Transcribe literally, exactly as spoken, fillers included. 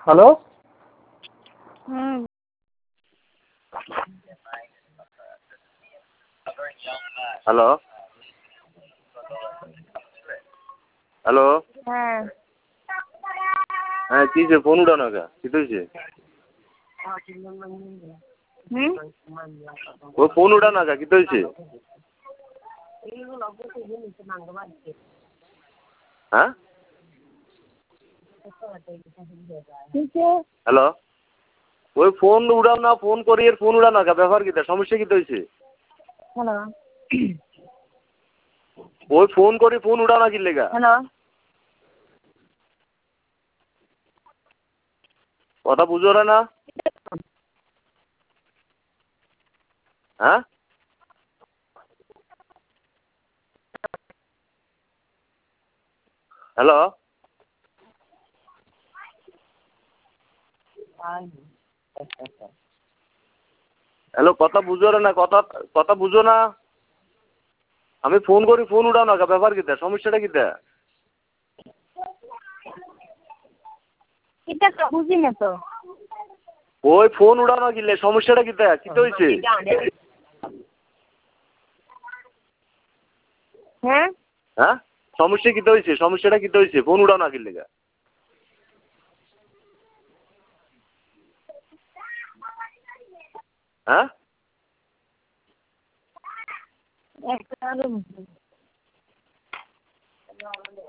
Hello. হুম। Hello. Hello. হ্যাঁ। হ্যাঁ কি হয়েছে ফোন উঠাও না কে? কি হয়েছে? হুম? ও ফোন উঠাও না কে? কি হয়েছে? হ্যাঁ? হ্যালো। ওই ফোন উঠাও না, ফোন করি এর ফোন উঠাও না কে? ব্যাপার কিটা? সমস্যা কি হয়েছে? হ্যালো। ওই ফোন করি ফোন উঠাও না কি লেগা? হ্যালো। কথা বুঝো না? হ্যাঁ? হ্যালো। হ্যালো কথা বুঝো না কথা কথা বুঝো না? আমি ফোন করি ফোন উঠাও না কে? ব্যাপার কিটা? সমস্যাটা কিটা? এটা তো বুঝি না তো। ওই ফোন উঠাও না কিলে? সমস্যাটা কিটা? কি হয়েছে? হ্যাঁ? হ্যাঁ? সমস্যা কি হয়েছে? সমস্যাটা কি হয়েছে? ফোন উঠাও না কি লেগা? হ্যাঁ? একটা